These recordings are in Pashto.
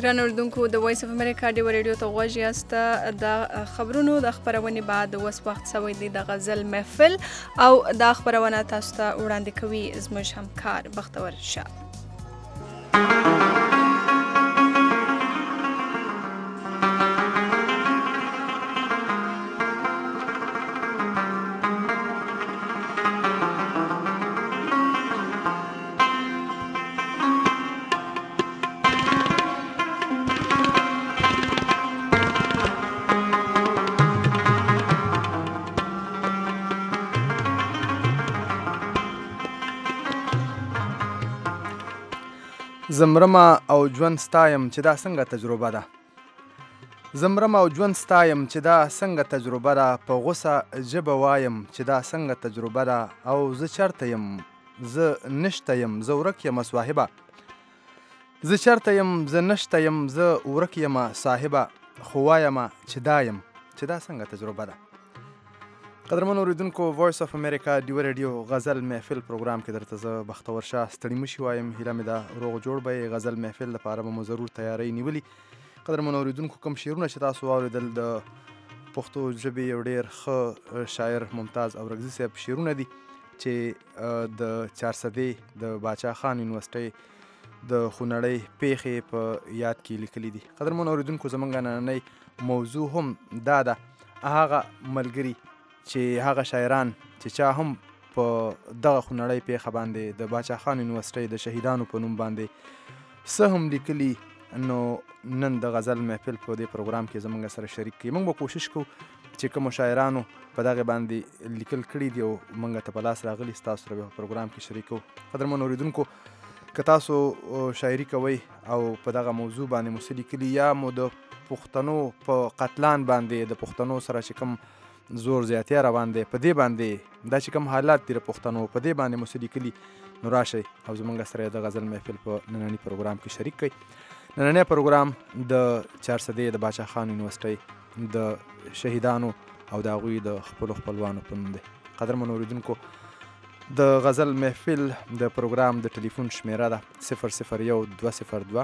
ګرانو اردوونکو د وایس اف امریکا ډیو ریډیو ته غوږ یاست. د خبرونو د خپرونې بعد اوس وخت سوی دی د غزل محفل او دا خپرونه تاسو ته وړاندې کوي زموږ همکار بختور شاه. زمرمه او ژوند ستایم چې دا څنګه تجربه ده. زمرمه او ژوند ستایم چې دا څنګه تجربه ده. په غوسه ژبه وایم چې دا څنګه تجربه ده. او زه چرته یم زه نشته یم زه ورک یم صاحبه. زه چرته یم زه نشته یم زه ورک یم صاحبه. خو وایم چې دا یم چې دا څنګه تجربه ده. قدرمن اوریدونکو وایس اف امریکا ډیو ریډیو غزل محفل پروګرام کې درته زه بختور شاه ستړي مشي وایم. هیله مې ده روغ جوړ به غزل محفل لپاره به مو ضرور تیاری نیولي. قدرمن اوریدونکو کوم شعرونه چې تاسو واوریدل د پښتو ژبې یو ډېر ښه شاعر ممتاز اورکزي صاحب شعرونه دي چې د چارسدې د باچا خان یونیورسټۍ د خونړۍ پیښې په یاد کې لیکلي دي. قدرمن اوریدونکو زموږ نننۍ موضوع هم دا ده هغه ملګري چې هغه شاعران چې چا هم په دغه خونړۍ پیښه باندې د باچا خان یونیورسټۍ د شهیدانو په نوم باندې څه هم لیکلي نو نن د غزل محفل په دې پروګرام کې زموږ سره شریک کړي. موږ به کوشش کوو چې کومو شاعرانو په دغه باندې لیکل کړي دي او موږ ته په لاس راغلي ستاسو سره په پروګرام کې شریک کوو. قدرمن اوریدونکو که تاسو شاعري کوئ او په دغه موضوع باندې مو څه لیکلي یا مو د پښتنو په قتلان باندې د پښتنو سره چې کوم زور زیاتیا روان دی په دې باندې دا چې کوم حالات دي د پښتنو په دې باندې مو څه لیکلي نو راشئ او زموږ سره د غزل محفل په ننني پروګرام کې شریک کړئ. نننی پروګرام د چارسدې د باچا خان یونیورسټۍ د شهیدانو او د هغوی د خپلو خپلوانو په نوم دی. قدرمن اوریدونکو د غزل محفل د پروګرام د ټلیفون شمیره ده 001 202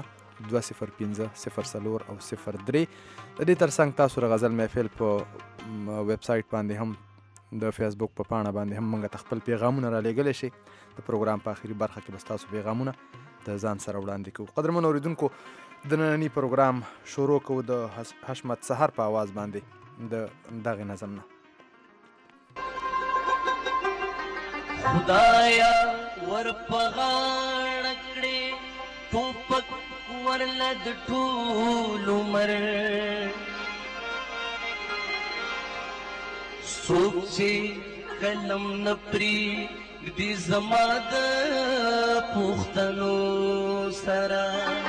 205 04 او 03. د دې ترڅنګ تاسو د غزل محفل په ویب سایټ باندې هم د فیسبوک په پاڼه باندې هم موږ ته خپل پیغامونه را لیږلی شي. د پروګرام په آخري برخه کې به ستاسو پیغامونه د ځان سره وړاندې کوو. قدرمن اوریدونکو د ننني پروګرام شروع کوو د حشمت سحر په آواز باندې د دغې نظم نه. خدایا ور پغاړه کړې ټوپک ورلد ټول عمر څوک چې قلم نه پرېږدي زما د پښتنو سره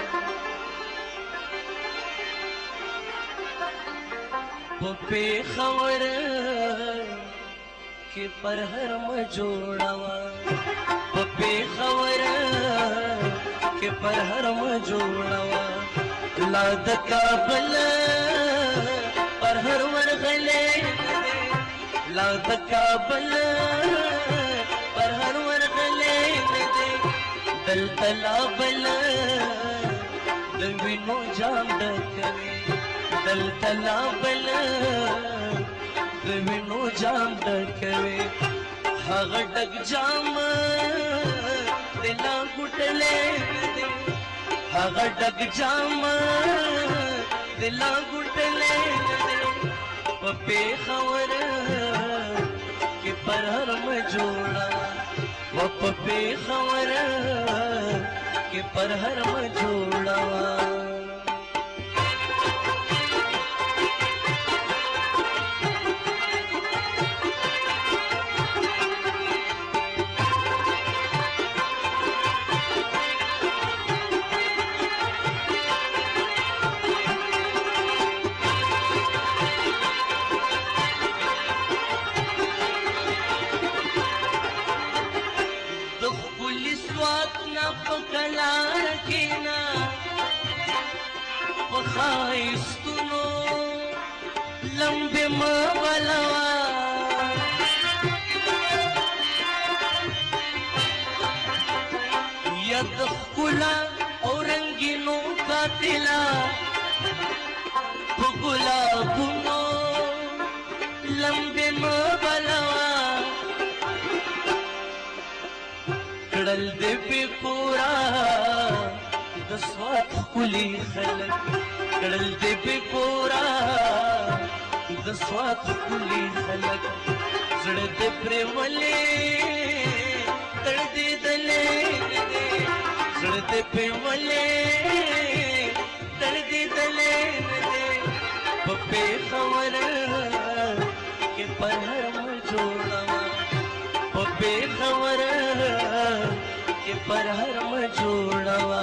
په پېښور کې پرهر مه جوړوه په پېښور کې پرهر مه جوړوه لا د کابل پرهر ورغلی لا د کابل پرهر ورغلی دلته لا بل د وینو جام ډکوي دلته لا بل د وینو جام ډکوي هغه ډک جام د لا ګوټلی هغه ډک جام د لا ګوټلی په پېښور کې پرهر مه جوړوه و په پېښور کې پرهر مه جوړوه. خایستونو لمبې مه بلوه یا د ښکلا او رنګینو کاتې دلا په ګلابونو لمبې مه بلوه کړل دې بې کورا د سوات ښکلي خلک کړل دې بې کورا د سوات ښکلي خلک زړه دې پرې ولې تړدېدلی نه دی زړه دې پرې ولې تړدېدلی نه دی په پېښور کې پرهر مه جوړوه په پېښور کې پرهر مه جوړوه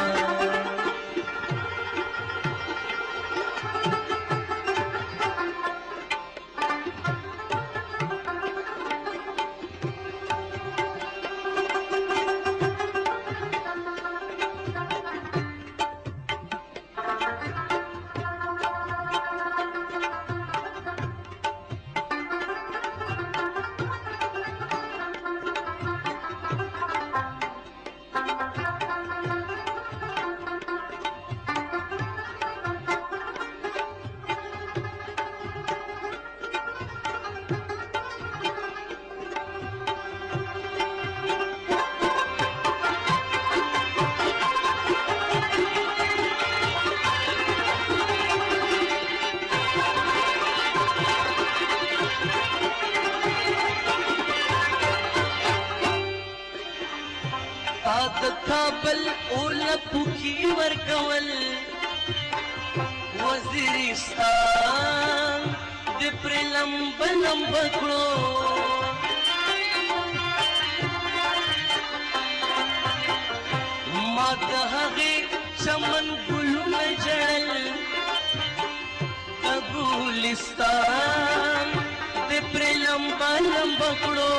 کابل اوله پوکي ورکول وزیرستان د پرې لمبه لمبه کړو ما د هغې چمن ګلونه جړل د ګلستان د پرې لمبه لمبه کړو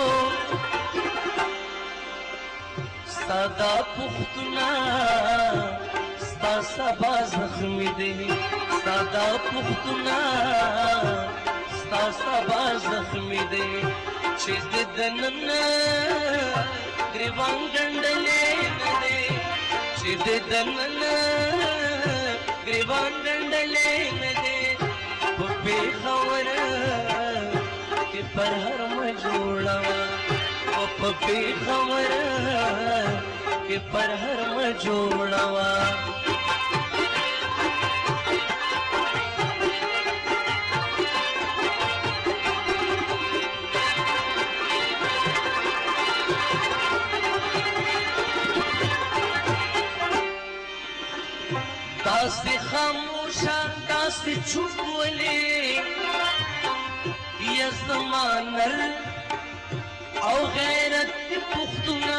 ستا دا پختونه ستا سبا زخمی دی ستا دا پختونه ستا سبا زخمی دی چې د دننه ګریوان ګنډلی نه دی چې د دننه ګریوان ګنډلی نه دی په پېښور کې پرهر مه جوړوه په پېښور کې پرهر مه جوړوه داسې خاموشه داسې چوپ ولې یا زما نر او غیرت پختونه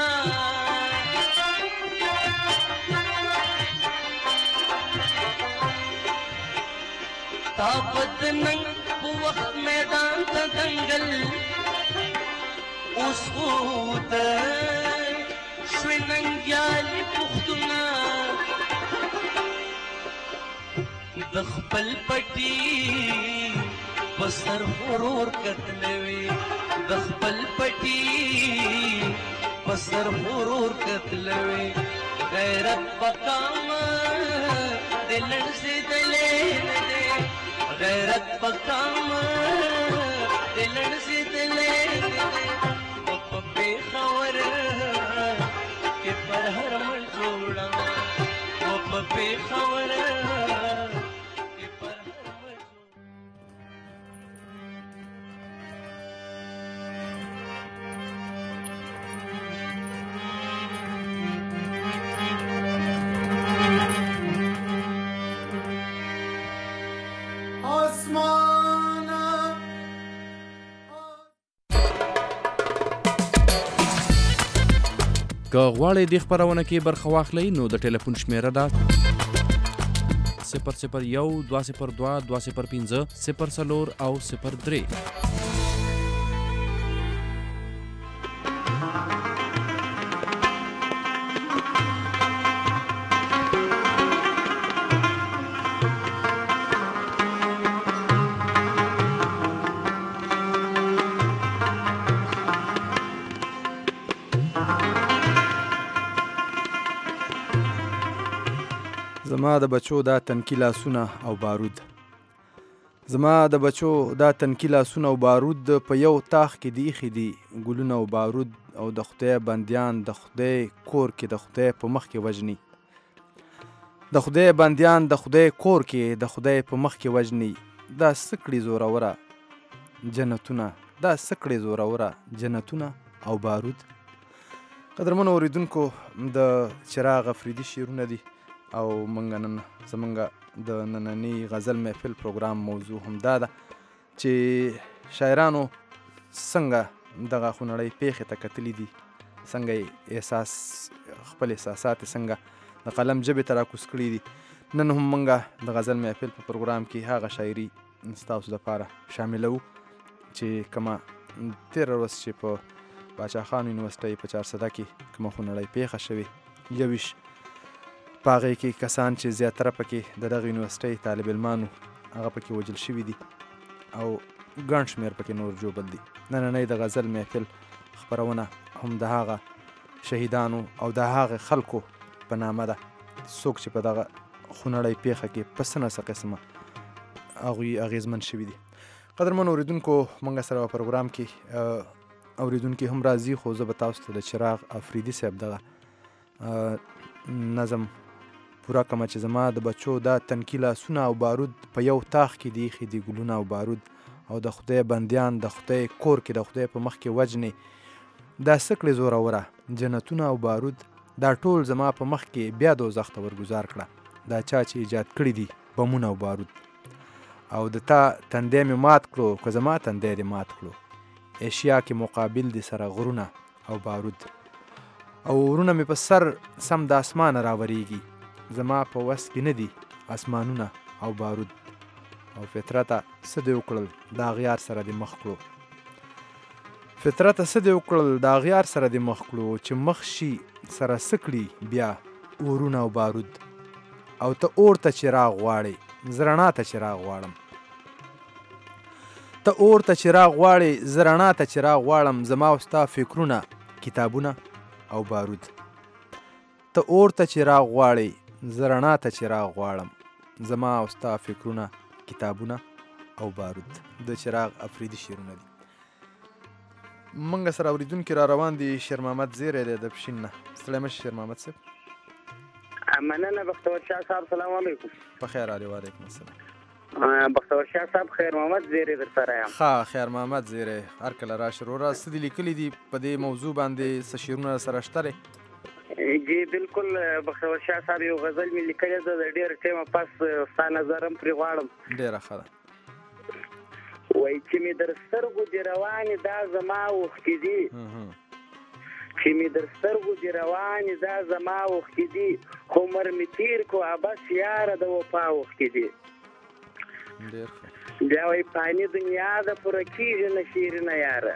تا بدننګ په وخت میدان ته دنګل اوس خو د شوې ننګیالي پختونه د خپل پټي په سر غرور کتلوي د خپل پټي په سر غرور کتلوي غیرت پکامه د لړزېدلی نه دی غیرت پکامه د لړزېدلی نه دی په پېښور کې پرهر مه جوړوه په پېښور که غواړئ دې خپرونه کې برخه واخلئ نو د ټلیفون شمیره ده 001 202 205 04 او 03. زما د بچو دا تنکي لاسونه او بارود زما د بچو دا تنکي لاسونه او بارود په یو تاخ کې دی ایښي دي ګلونه او بارود او د خدای بندیان د خدای کور کې د خدای په مخ کې وژني د خدای بندیان د خدای کور کې د خدای په مخ کې وژني دا سکړي زوروره جنتونه دا سکړي زوروره جنتونه او بارود. قدرمنو اوریدونکو د چراغ افریدي شعرونه دي او موږ نن زمونږ د نننی غزل محفل پروګرام موضوع هم دا ده چې شاعرانو څنګه دغه خونړۍ پیښې ته کتلي دي، څنګه خپل احساسات څنګه د قلم ژبې ته راکوز کړي دي. نن هم موږ د غزل محفل په پروګرام کې هغه شاعري ستاسو لپاره شاملوو چې کومه تېره ورځ چې په باچا خان یونیورسټۍ په چارسده کې کومه خونړۍ پیښه شوې 21 په هغې کې کسان چې زیاتره پکې د دغه یونیورسټۍ طالب علمانو هغه پکې وژل شوي دي او ګڼ شمېر پکې نور ژوبل دي. نننۍ د غزل محفل خپرونه هم د هغه شهیدانو او د هغه خلکو په نامه ده څوک چې په دغه خونړۍ پیښه کې په څه نه څه قسمه هغوی اغېزمن شوي دي. قدرمن اوریدونکو موږ سره په پروګرام کې اوریدونکي هم راځي، خو زه به تاسو ته د چراغ افریدي صاحب دغه نظم پوره کړم چې زما د بچو دا تنکي لاسونه او بارود په یو تاخ کې دی ایښي دي ګلونه او بارود او د خدای بندیان د خدای کور کې د خدای په مخ کې وژني دا سکړې زوروره جنتونه او بارود دا ټول زما په مخ کې بیا دوزخ ته ورګزار کړه دا چا چې ایجاد کړي دي بمونه او بارود او د تا تندی مې مات کړو که زما تندی دې مات کړو ایشیا کې مقابل دي سره غرونه او بارود او ورونه مې په سر سم د اسمانه راوریږي زما په وس کې نه دي اسمانونه او بارود او فطرته څه دې وکړل د اغیار سره دې مخ کړو فطرته څه دې وکړل د اغیار سره دې مخ کړو چې مخ شي سره سکړي بیا ورونه او بارود او ته اور ته چراغ غواړې زه رڼا ته چراغ غواړم ته اور ته چراغ غواړې زه رڼا ته چراغ غواړم زما او ستا فکرونه کتابونه او بارود ته اور ته چراغ غواړې زه رڼا ته چراغ غواړم زما او ستا فکرونه کتابونه او بارود. د چراغ افریدي شعرونه دي. موږ سره اوریدونکي را روان دي شیر محمد زیری دی د پښین نه. ستړی مه شې شیر محمد صاحب. مننه بختور شاه صاحب، سلام علیکم. په خیر علي وعلیکم السلام. بختور شاه صاحب خیر محمد زیری در سره یم. ښه خیر محمد زیری هر کله راشې وروره. څه دې لیکلي دي په دې موضوع باندې څه شعرونه سره شته دی؟ جی بالکل بختور شاه صاحب یو غزل مې لیکلی ده د ډېر ټیمه پس ستا نظر هم پرې غواړم. ډېره ښه ده. وایي چې مې در سترګو دې روانې دا زما اوښکې دي چې مې در سترګو دې روانې دا زما اوښکې دي عمر مې تیر کو ابس یاره د وفا اوښکې دي. بیا وایي فاني دنیا د پوره کېږي نه شیرینه یاره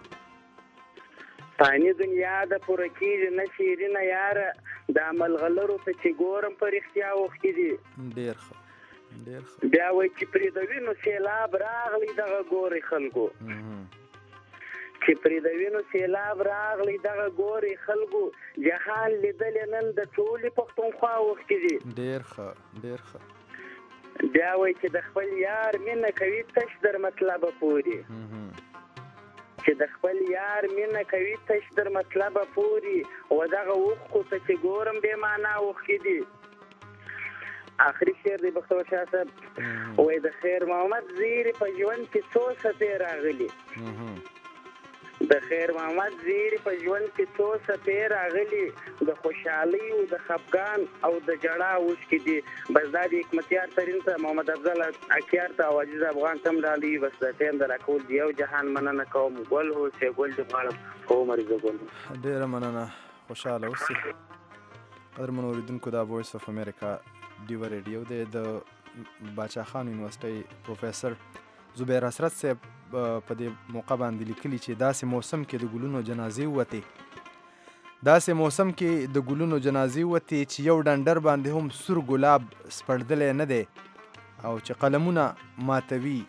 فاني دنیا د پوره کېږي نه شیرینه یاره دا ملغلرو ته چې ګورم په رښتیا اوښکې دي. ډېر ښه ډېر ښه. بیا وایي چې پرې د وینو سیلاب راغلی دغه ګورې خلکو چې پرې د وینو سیلاب راغلی دغه ګورې خلکو جهان لیدلې نن د ټولې پښتونخوا اوښکې دي. ډېر ښه ډېر ښه. بیا وایي چې د خپل یار مینه کوي تش در مطلبه پورې چې د خپل یار مینه کوي تش در مطلبه پورې و دغه اوښکو ته چې ګورم بې معنا اوښکې دي. آخري شعر دی بختور شاه صاحب. وایي د خیر محمد زیري په ژوند کې څو څپې راغلي د خیر محمد زیري په ژوند کې څو څپې راغلي د خوشحالۍ او د خفګان او د ژړا اوښکې دي. بس دا د حکمتیار ترین ته محمد افضل اکیار ته او عزیز افغان ته هم ډالۍ بس د ټیم د راکول د یو جهان مننه کوم. ګل اوسې ګل دې غواړم خو عمر زه ګل. ډېره مننه خوشحاله اوسې. قدرمنو اوریدونکو دا وایس اف امریکا ډیو ریډیو دی. د باچا خان یونیورسټۍ پروفیسر زبیر حسرت صاحب په دې موقع باندې لیکلي چې داسې موسم کې د ګلونو جنازې ووتې داسې موسم کې د ګلونو جنازې ووتې چې یو ډنډر باندې هم سور ګلاب سپړدلی نه دی او چې قلمونه ماتوي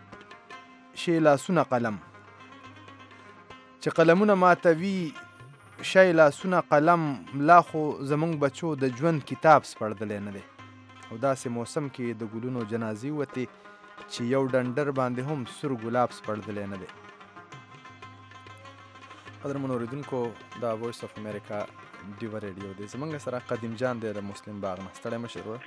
شي لاسونه قلم چې قلمونه ماتوي شی لاسونه قلم لا خو زمونږ بچو د ژوند کتاب سپړدلی نه دی او داسې موسم کې د ګلونو جنازې وتې چې یو ډنډر باندې هم سور ګلاب سپړدلی نه دی. قدرمنو اورېدونکو دا وایس اف امریکا ډیوه ریډیو دی. زمونږ سره قدیم جان دی د مسلم باغ نه. ستړی مه شې وروره.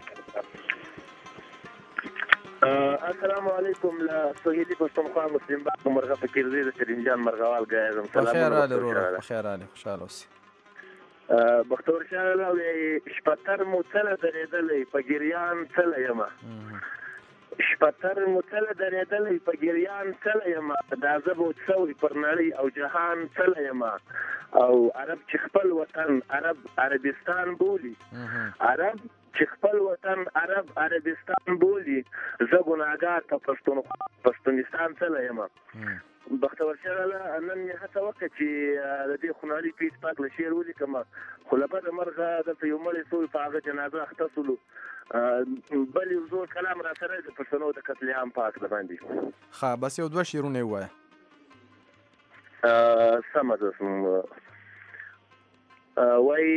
السلام علیکم له سهیلي پښتونخوا مسلم باغ مرغه فقیرزی د کریم جان مرغوال ګایم. په خیر راغلې وروره، په خیر راغلې، خوشحاله اوسې. بختور شاه وایي شپتر مو څله درېدلی په ګریان څله یمه، شپتر مو څله درېدلی په ګریان څله یمه، دا زه به سوی پر نړۍ او جهان څله یمه. او عرب چې خپل وطن عربستان بولي، عرب چې خپل وطن عربستان بولي، زه ګناهګار په پښتونستان څله یمه. بختور شاه نن مې هڅه وکړه چې د دې خونړي پیس پاک له شعر ولیکم، خو له بده مرغه دلته یو مړی سوی په هغه جنازه اخته سولو، بل یو زوړ کلام را سره د پښتنو د قتل عام پاک د باندې. ښه بس یو دوه شعرونه یې ووایه. سمه ده. وایي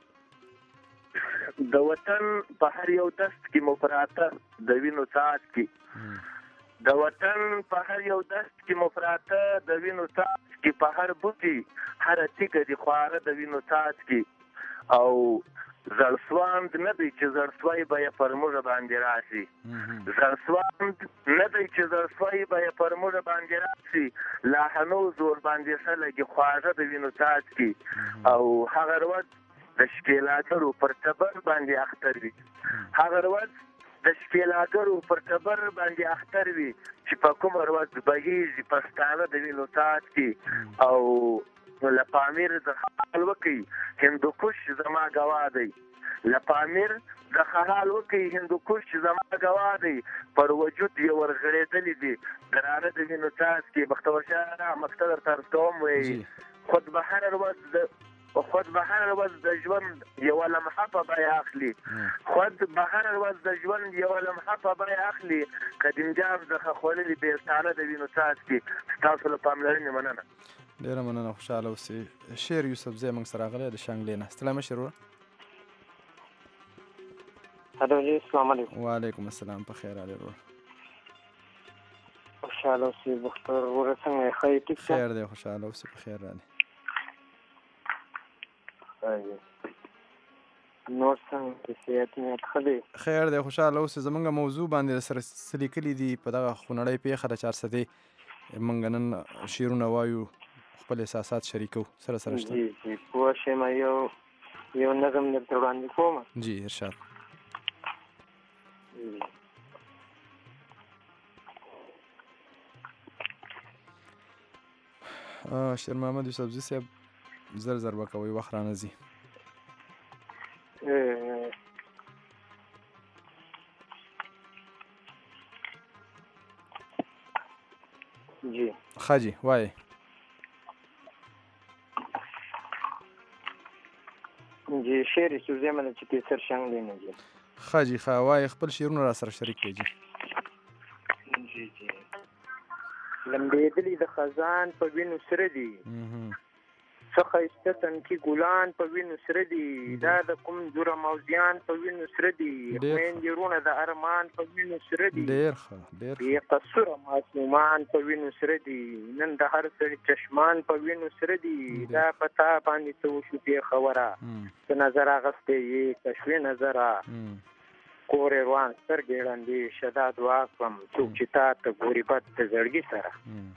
د وطن په هر یو دست کې مو پراته د وینو څاڅکي، د وطن په هر یو دست کې مو پراته د وینو څاڅکي، په هر بوټي هره تیږه دي خواره د وینو څاڅکي. او زړسواند نه دی چې زړسوی به یې پر موږ باندې راشي، زړسواند نه دی چې زړسوی به یې پر موږ باندې راشي، لا هنوز ور باندې ښه لګي خواږه د وینو څاڅکي. او هغه ورځ د ښکېلاګرو پر ټبر باندې اختر وي، هغه ورځ د ښکېلاګرو پر ټبر باندې اختر وي، چې په کومه ورځ بهیږي پښتانه د وینو څاڅکي. او له پامیر د خیال وکړي هندوکش زما ګواه دی، له پامیر د خیال وکړي هندوکش زما ګواه دی، پر وجود یې ورغړېدلي دي درانه د وینو څاڅکي. بختور شاه مقطع درته عرض کوم، وایي خود به هره ورځ د ژوند یوه لمحه په بیه اخلي، خود به هره ورځ د ژوند یوه لمحه په بیه اخلي، قدیم جان څخه خوړلي بېستانه د وینو څاڅکي. ستاسو له پاملرنې مننه. ډېره مننه، خوشحاله اوسې. شعر یوسف زی موږ سره راغلی د شانګلې نه. ستړی مه شې وروره. هلو جی السلام علیکم. وعلیکم السلام، په خیر راغلې وروره. خوشحاله اوسې بختور وروره، څنګه یې؟ ښه یې؟ ټیک شه؟ خیر دی، خوشحاله اوسې، په خیر راغلې. نور څنګه د صحت نیت ښه دی؟ خیر دی، خوشحاله اوسې. زمونږ موضوع باندې سره څه لیکلي دي په دغه خونړۍ پیښه د 400 موږ نن شعرونه وایو، خپل احساسات شریکو سره شته. جی جی پوه شوم. یو نظم درته وړاندې کوم. جی ارشاد. شیر محمد یوسفزي صاحب زر به کوئ، وخت رانه ځي. جی ښه جي وایي. جی شعر یوسفزي منه چې پیسر شانګلې نه جي. ښه جي ښه وایي، خپل شعرونه را سره شریک کړئ. جی جی لمبېدلي د خزان په وینو سره دي، څه ښایسته تنکي ګلان په وینو سره دي، دا د کوم جوړه موزیان په وینو سره دي، خویندې وروڼه د ارمان په وینو سره دي، ډېر ښه بې قصوره معصومان په وینو سره دي، نن د هر سړي چشمان په وینو سره دي، دا په تا باندې څه وشو پېښوره، څه نظر اخیستی یې که شوې نظره، کور روان سترګې ړندې شه دا دعا کړم څوک چې تا ته ګوري بد د زړګي سره.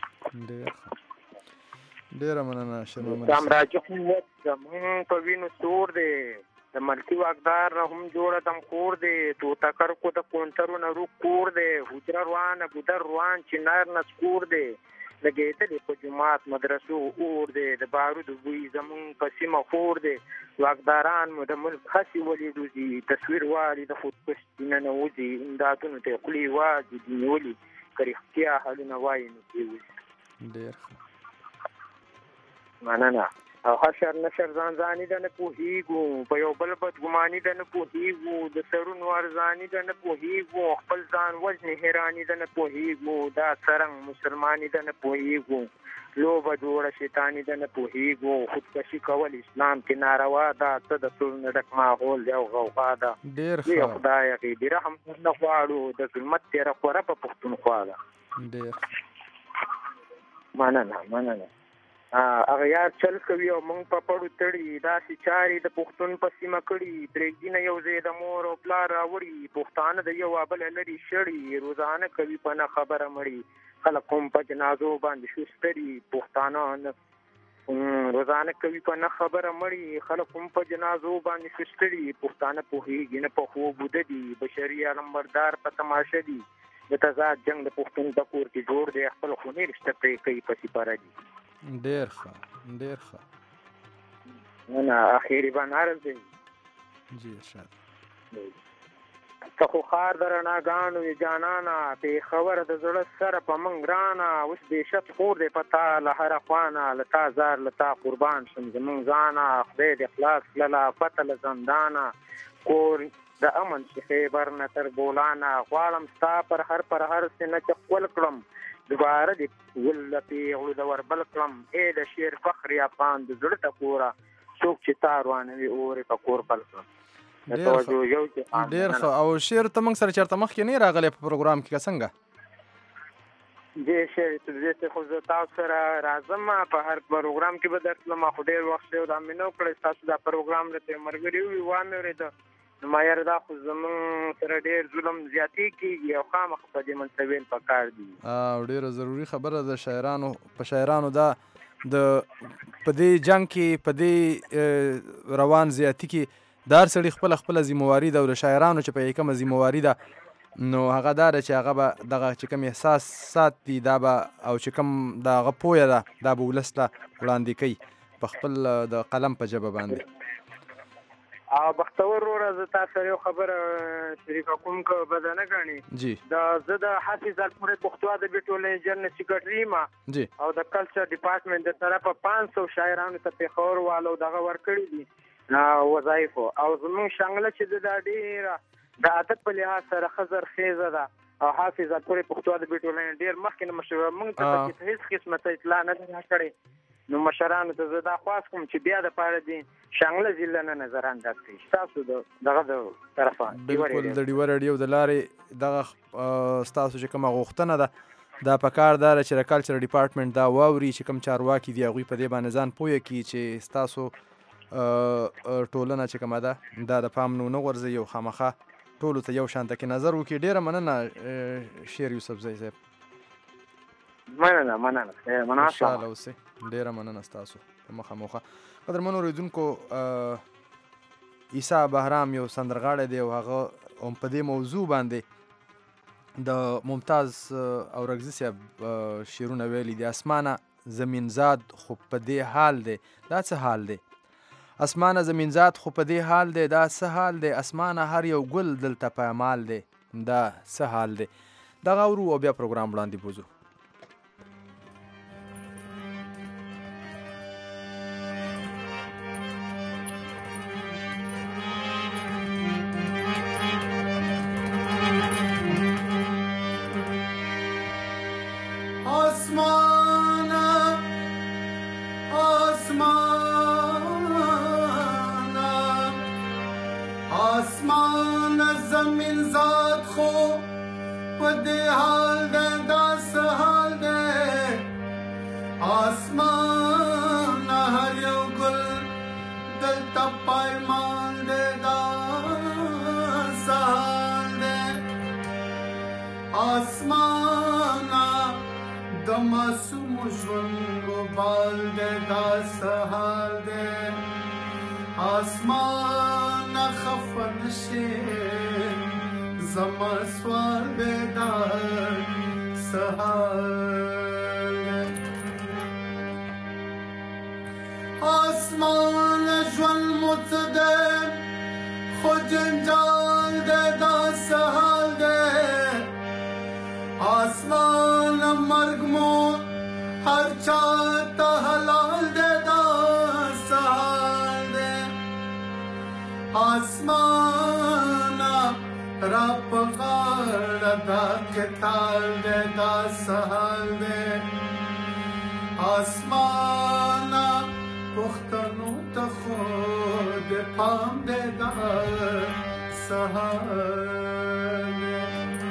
ډېره مننه شیر محمد. سامراجي قوت زمونږ په وینو سور دی، د ملکي واکدار نه هم جوړه دمخور دی، توتکرکو د کونترو نه روک کور دی، حجره روان ابودر روان چنار نه سکور دی، لګېدلې په جومات مدرسو اور دی، د بارودو بوی زمونږ په سیمه خور دی، واکداران مو د ملک هسې ولې ډوزي، تصویر والي د خودکش دینه نه وځي، امدادونو ته یې خولې واجي دي نیولي، که رښتیا حالونه وایي نو پرې وځي. ډېر ښه مننه. او حشر نشر ځانځاني ده نه پوهېږو، په یو بل بدګماني ده نه پوهېږو، د سرونو ارزاني ده نه پوهېږو، خپل ځان وژنې حیراني ده نه پوهېږو، دا څرنګ مسلماني ده نه پوهېږو، لوبه جوړه شیطاني ده نه پوهېږو، خودکشي کول اسلام کې ناروا ده، څه د سول نه ډک ماحول دی او غوغا ده. ډېر ښه ښه خدایه غیبي رحم نه غواړو، د ظلمت تېره خوره په پښتونخوا ده. ډېر مننه. هغه یار چل کوي او موږ په پړو تړي، داسې چارې د پښتون په سیمه کړي، پرېږدي نه یو ځای د مور او پلار راوړي، پښتانه د یو بل لرې شړي، روزانه کوي په نه خبره مړي، خلک هم په جنازو باندې شوستري، پښتانه روزانه کوي په نه خبره مړي، خلک هم په جنازو باندې شوستري، پښتانه پوهېږي نه په خوب وده دي، بشري علمبردار په تماشه دي، د تضاد جنګ د پښتون په کور کې جوړ دی، خپل خونې رشته پرې کوي په سپاره دي. ډېر ښه نه اخیری بنارس دی. جی ارشاد. ته خو خار د رڼاګانو یې جانانه، پېښور د زړه سره په موږ رانه، اوس بېشت خور دی په تا له هره خوانه، له تا زار له تا قربان شم زموږ ځانه، خدای دې خلاص کړله پته له زندانه، کور د امن چې خیبر نه تر بولانه، غواړم ستا پر هر سینه چې خپل کړم، دوباره دې ول پیغلو د وربل کړم، ای د شیر فخر افغان د زړه ټکوره، څوک چې تا روانوي اورې په کور بل کړم. ډېر ښه. او شعر ته موږ سره چېرته مخکې نه راغلی په پروګرام کې که څنګه؟ دې شعر ته خو زه تاسو سره راځم په هر پروګرام کې به درتلم، خو ډېر وخت شوی دا مې نه کړی، ستاسو دا پروګرام راته ملګري وي وامې اورېده، نو ما یاره دا خو زمونږ سره ډېر ظلم زیاتې کېږي او خامخ په دې منصبین پکار دي. او ډېره ضروري خبره ده، شاعرانو دا په دې جنګ کې په دې روان زیاتي کې د هر سړي خپله ذمهواري ده، او د شاعرانو چې په یې کومه ذمهواري ده نو هغه دا ده چې هغه به دغه چې کوم احساسات دي دا به او چې کوم د هغه پویه ده دا به ولس ته وړاندې کوي په خپل د قلم په ژبه باندې. او بختور وروره زه تا سره یو خبره شریکه کوم که بده نه ګڼې. جی زه د حافظ الپورې پښتو ادبي ټولنې جنرال سیکرټري یم جی او د کلچر ډپارټمنټ د طرفه 500 شاعرانو ته پېښور والو دغه ورکړي دي وظایفو، او زمونږ شانګله چې دا ډېره د ادب په لحاظ سره ښه زرخیزه ده، او حافظ الپورې پښتو ادبي ټولنې ډېر مخکې نه مشوره موږ ته پکې هېڅ قسمه ته اطلاع نه ده راکړې، نو مشرانو ته زه دا خواست کوم چې بیا دپاره دي شانګله ضلع نه نظر انداز کړي ستاسو دغه د طرفه. بلکل د ډیوه راډیو د لارې دغه ستاسو چې کومه غوښتنه ده دا پکار ده چې د کلچر ډپارټمنټ دا واوري چې کوم چارواکي دي هغوی په دې باندې ځان پوه کړي چې ستاسو ټولنه چې کومه ده دا د پام نه غورځوي او خامخا ټولو ته یو شانته کې نظر وکړي. ډېره مننه شیر یوسفزی صاحب. مننه خوشحاله اوسئ. ډېره مننه ستاسو په مخه. قدرمنو اورېدونکو عیسی بهرام یو سندرغاړی دی او هغه هم په دې موضوع باندې د ممتاز اورکزي صاحب شعرونه ویلي دي. اسمانه زمینزاد خو په دې حال دی، دا څه حال دی؟ اسمانه زمینزاد خو په دې حال دی، دا څه حال دی؟ اسمانه هر یو ګل دلته پایمال دی، دا څه حال دی؟ دغه اورو او بیا پروګرام وړاندې بوځو. آسمانا را پغاړه دا کتال دې دا سهال دې آسمانا پښتنو ته خو دې پام دې دا سهال دې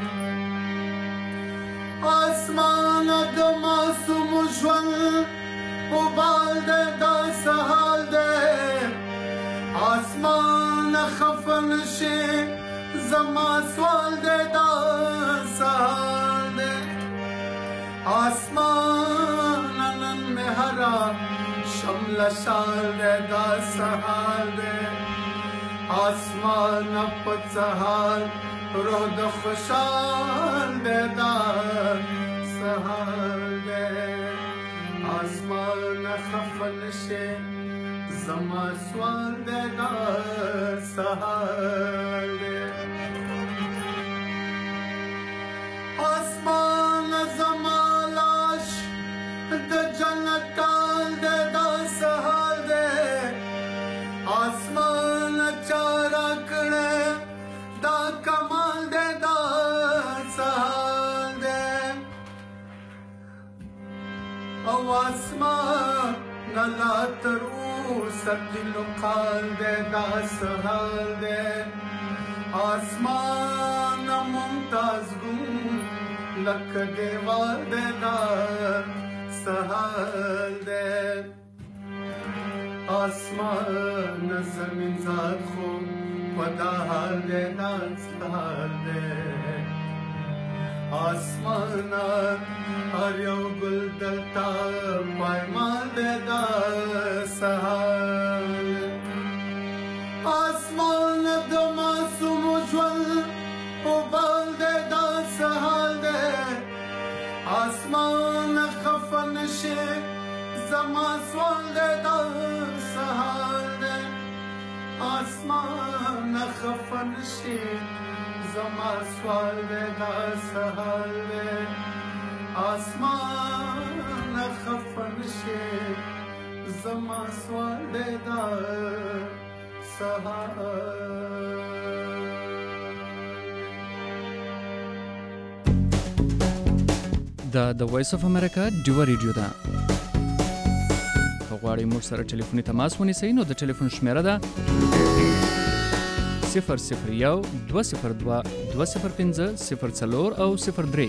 آسمانا د معصوم ژوند وبال دې دا سهال دې آسمان خفن شي زما سوال دې دا سهال دې آسمان نن مې هرا شمل شال دې دا سهال دې آسمان په سهال روح د خوشال دې دا سهال دې آسمان خفن شي زما سوال دې دا سهال دې آسمان زما لاش د جنت ټال دې دا سهال دې آسمان چارا کړه دا کمال دې دا سهال دې او آسمان نلا ترو سدلو قال دے دا سهال دے آسمان ممتاز گم لک دیوار دے دا سهال دے آسمان زمین ذات خو پدا حال دے دا سهال دے آسمان هر یو گل دلتا پایمان دے دا سهال آسمان د معصوم ژوند وبال دے دا سهال دے آسمان خفن شي زما سوال دے دا سهال دے آسمان خفن شي زما سوال دے دا سهال دے آسمان خفن شي زما سوال دے دا سهال دا د وایس اف امریکا ډیو ریډیو ده غواړئ موږ سره ټلیفوني تماس ونیسئ نو د ټلیفون شمیره ده 001 202 205 04 او 03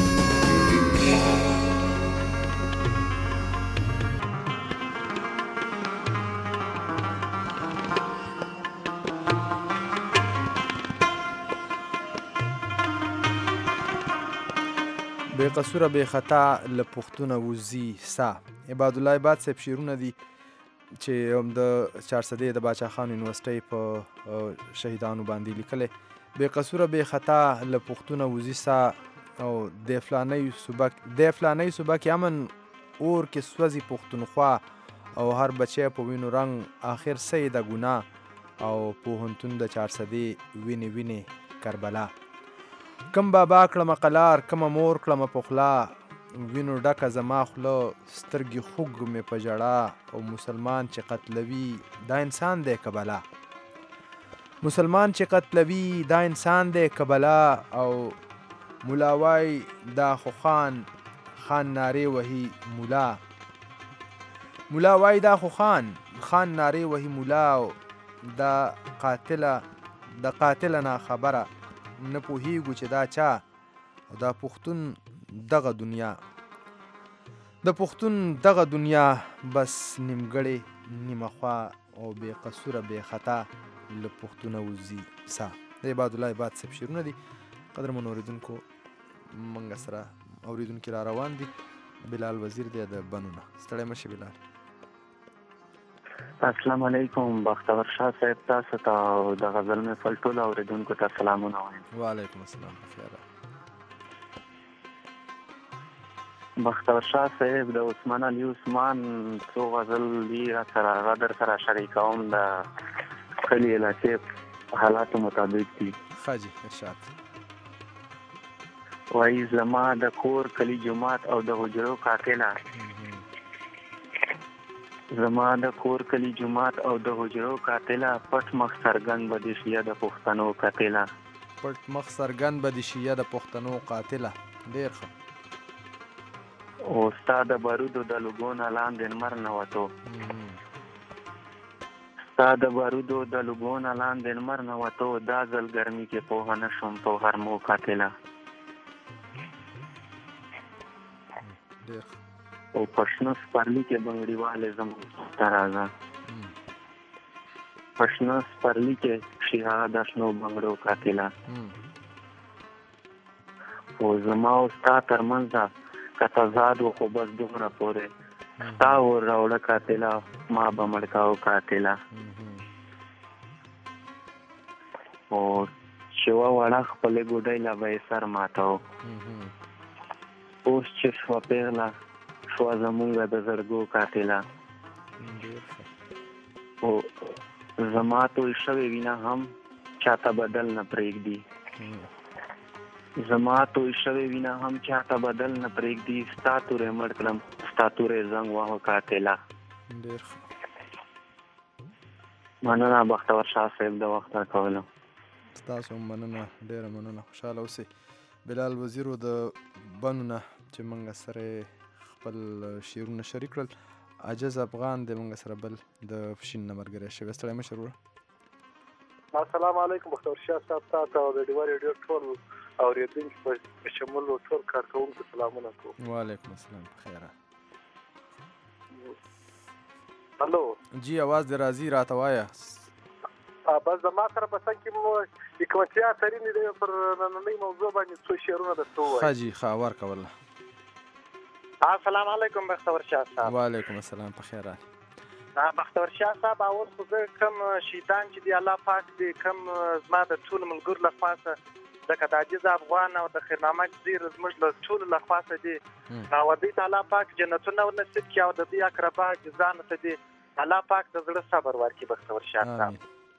بې قصوره بې خطا له پښتونه وځي سا عباد الله عباد صاحب شعرونه دي چې هم د 400 د باچا خان یونیورسيټي په شهیدانو باندې لیکلي بې قصوره بې خطا له پښتونه وځي سا او د فلاني صوبه کې امن اور کې سوځي پښتونخوا او هر بچی په وینو رنگ آخر سي د ګناه او پوهنتون د 400 ویني کربلا کم بابا کړم قلار کم مور کړم پخلا وینو ډکه زما خوله سترګې خوږ مې په ژړا او مسلمان چې قتلوي دا انسان دی کبلا مسلمان چې قتلوي دا انسان دی کبلا او ملاوای دا خو خان نارې وهي مولا وای دا خو خان نارې وهي مولا دا قاتل نه خبره نه پوهیږو چې دا چا دا پښتون دغه دنیا بس نیمګړې نیمه خوا او بې قصوره بې خطا له پښتونه وځي سا د عباد الله عباد صاحب شعرونه دي قدرمن اوریدونکو موږ سره اوریدونکي را روان دي بلال وزیر دی د بنونه ستړی مشه بلال السلام علیکم بختور شاه صاحب تاسو ته د غزل محفل ټول اوریدونکو ته سلامونه وایم وعلیکم السلام بخیر بختور شاه صاحب د عثمان علي عثمان څو غزل دی سره در سره شریکوم د خلی علاقې حالاتو مطابق دي خاجي ارشاد وای زما د کور کلی جماعت او د حجرو قاتله زما د کور کلی جومات او د حجرو قاتله پټ مخ څرګند به د شیعه د پښتنو قاتله پټ مخ څرګند به د شیعه د پښتنو قاتله. ډېر ښه. او ستا د بارودو د لوګو نه لاندې لمر نه وتو ستا د بارودو د لوګو نه لاندې لمر نه وتو دا ځل ګرمي کې پوهه نه شوم په هر مو قاتله. ډېر ښه. او پښنو سپرلی کې بنګړیواله زموږ ته راځه پښنو سپرلی کې شیعه د شنو بنګړو قاتله. او زما او ستا ترمنځ که تضاد و خو بس دومره پورې ستا ور راوړه قاتله ما به مړ کاو قاتله. او چې وړه خپلې ګوډۍ له به یې سر ماتو اوس چې شوه پیغله شوه زمونږ د زړګو قاتله. او زما توی شوې وینه هم چاته بدل نه پرېږدي زما توی شوې وینه هم چاته بدل نه پرېږدي ستا تورې مړ کړم ستا تورې زنګ وهو قاتله. ډېر ښه. مننه بختور شاه صاحب د وخت راکولو. ستاسو هم مننه، ډېره مننه. خوشحاله اوسئ. بلال وزیرو د بنو نه چې موږ سره خپل شعرونه شریک کړل. عجز افغان د موږ سره بل د فشین نه ملګری شوی. ستړی مه شه وروره. السلام علیکم بختور شاه صاحب تاته او د ډیوا ریډیو ټول اورېدونکي په شمول ټول کارکوونکو سلامونه کوم. وعلیکم السلام. بخیره. هلو جی आवाज دې راځي راته وایه. بس زما سره په څنګ کې مو حکمتیار ترین دی پر نننۍ موضوع باندې څو شعرونه درته ووایم. ښه جي ښه ورکه والله. السلام علیکم بختور شاه صاحب. وعلیکم السلام. بخیر راغلی. بختور شاه صاحب اول خو زه کم شیطان چې دی الله پاک دی کم زما د ټولو ملګرو له خوا څخه لکه د عجز افغان او د خیرنامه جزیر زموږ له ټولو له خوا څخه دي او دوی ته الله پاک جنتونه ورنصیب کړي او د دوی اقربا اجزانو ته دي الله پاک د زړه صبر ورکړي بختور شاه صاحب.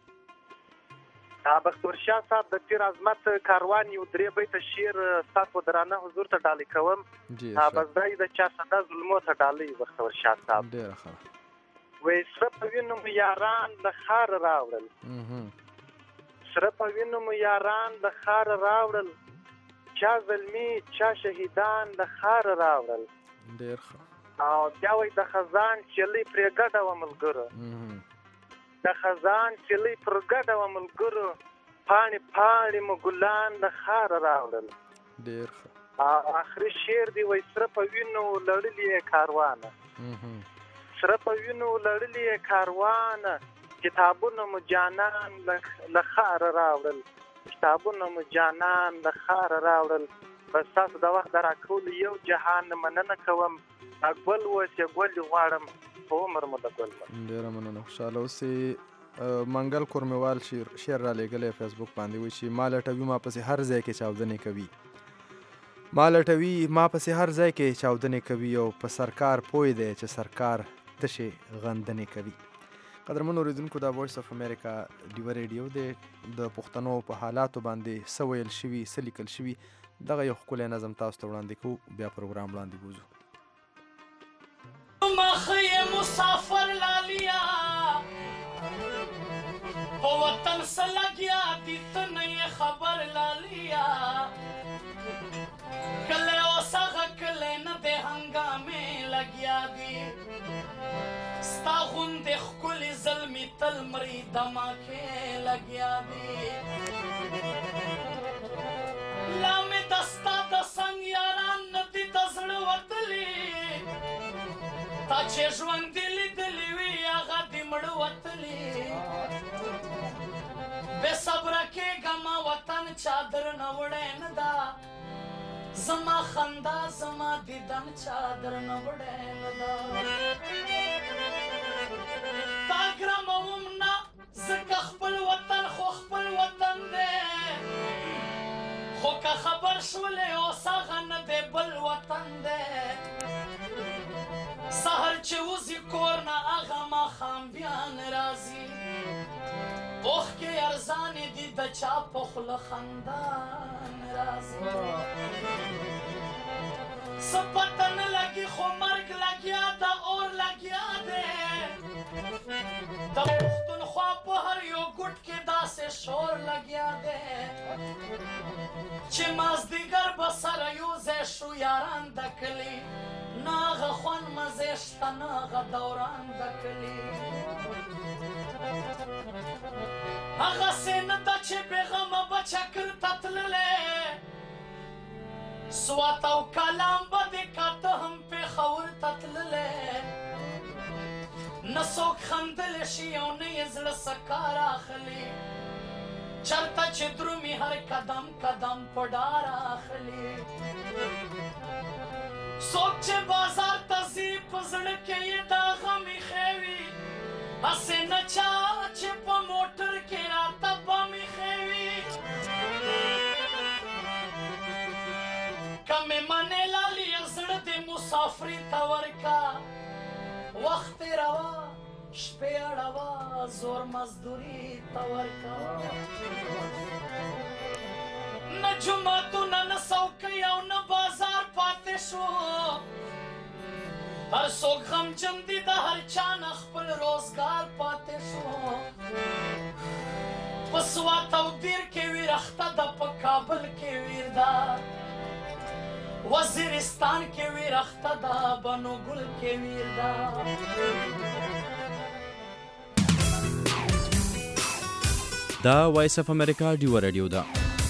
بختور شاه صاحب د پیر عظمت کاروان یو 3 بیته شعر ستاسو درانه حضور ته ډالۍ کوم. بس دا د چا صدا ظلمو ته ډالۍ بختور شاه صاحب. ډېره ښه. وې سره په وینو مو یاران د ښار راوړل سره په وینو مو یاران د ښار راوړل چا زلمي چا شهیدان د ښار راوړل. ډېر ښه. او بیا وایي د خزان چیلۍ پرې ګډه وه ملګرو د خزان چیلۍ پر ګډه وه ملګرو پاڼې پاڼې مو ګلان د ښار راوړل. ډېر ښه. آخري شعر دی وایي سره په وینو لړلې کاروانه سره په وینو لړلې کاروانه کتابونه مو جانان له ښاره راوړل کتابونه مو جانان له ښاره راوړل. بس تاسو د وخت د راکولو یو جهان مننه کوم ګل اوس یې ګل غواړم په عمر مو د ګل. ډېره مننه. خوشحاله اوسئ. منګل کورموال شعر را لېږلی فیسبوک باندې وایي چې ما لټوي ما پسې هر ځای کې چاودنې کوي ما لټوي ما پسې هر ځای کې چاودنې کوي او په سرکار پوه دی چې سرکار تشې غندنې کوي. قدرمنو اورېدونکو دا وایس اف امریکا ډیوا ریډیو دی. د پښتنو په حالاتو باندې څه ویل شوي څه لیکل شوي دغه یو ښکلی نظم تاسو ته وړاندې کوو. بیا پروګرام وړاندې بوځو. مخی مسافر لالیا په وطن سلګیا دي ته نه خبر لالیا کله اوسه کله نه د هنګامې لګیا دي ستا غوندې ښکلي زلمي تل مري دماکې لګیا دي لا مې دستا د څنګ یاران نه دي د زړه وتلي تا چې ژوند دې لیدلي وي هغه دې مړه وتلي بې صبره کېږم وطن چادر نه وړی نه ده زما خندا زما دیدن چادر نه وړی نه ده تا ګرموم نه ځکه خپل وطن خو خپل وطن دی خو که خبر شولې اوس هغه نه دی بل وطن دی سهر چې وځي کور نه هغه ماښام بیا نه راځي اوښکې ارزانې دي د چا په خوله خندا نه راځي څه پته نه لګي خو مرګ لګیا ده اور لګیا دی د پښتونخوا په هر یو ګوټ کې داسې شور لګیا دی چې مازدیګر به سره یو ځای شو یاران د کلي نه هغه خوند مزې شته نه هغه دوران د کلي هغسې نه ده چې بېغمه بچه کل ته تللی سوات او کلام به دې کاته هم پېښور ته تللی نه څوک خندلی شي او نه یې زړه سکار اخلي چرته چې درومي هر قدم قدم په ډار اخلي څوک چې بازار ته ځي په زړه کې یې دا غم ایښی وي هسې نه چا چې په موټر کې راته بم ایښی وي که مې منې لالي زړه دې مسافري ته ورکه وخت تېروه شپې اړوه زور مزدوري ته ورکه نه جوماتونه نه څوکۍ او نه بازار پاتې شو هر څوک غمجن دي د هر چا نه خپل روزګار پاتې شو په سوات او دیر کې ویر اخته ده په کابل کې ویر ده وزیرستان کې ویر اخته ده بنو ګل کې ویر ده دا وایس اف امریکا ډیوه رادیو ده.